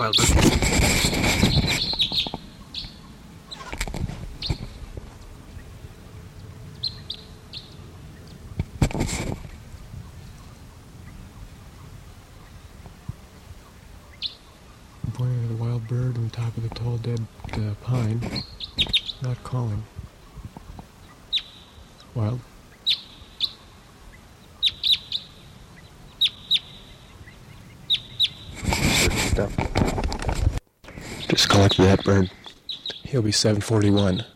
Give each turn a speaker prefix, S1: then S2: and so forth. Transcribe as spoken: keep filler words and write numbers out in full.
S1: wild bird.
S2: I'm pointing at a wild bird on top of the tall dead uh, pine. Not calling. Wild.
S3: Just collected that bird.
S2: He'll be seven forty-one.